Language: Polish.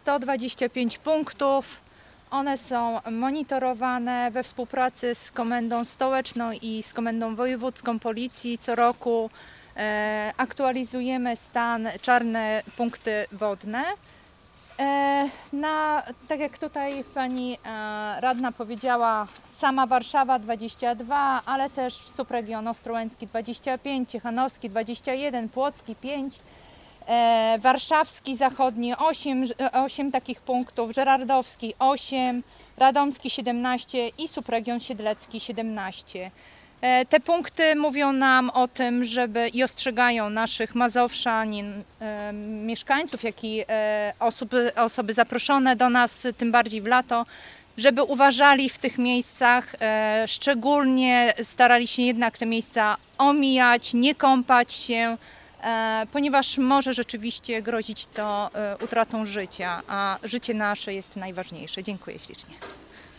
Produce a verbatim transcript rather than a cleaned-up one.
sto dwadzieścia pięć punktów. One są monitorowane we współpracy z Komendą Stołeczną i z Komendą Wojewódzką Policji. Co roku e, aktualizujemy stan czarne punkty wodne. E, na, tak jak tutaj pani e, radna powiedziała, sama Warszawa dwadzieścia dwa, ale też subregion ostrołęcki dwadzieścia pięć, ciechanowski dwadzieścia jeden, płocki pięć. E, warszawski zachodni osiem, osiem takich punktów, żerardowski osiem, radomski siedemnaście i subregion siedlecki siedemnaście. E, te punkty mówią nam o tym, żeby i ostrzegają naszych mazowszanin, e, mieszkańców, jak i e, osoby, osoby zaproszone do nas, tym bardziej w lato, żeby uważali w tych miejscach, e, szczególnie starali się jednak te miejsca omijać, nie kąpać się, ponieważ może rzeczywiście grozić to utratą życia, a życie nasze jest najważniejsze. Dziękuję ślicznie.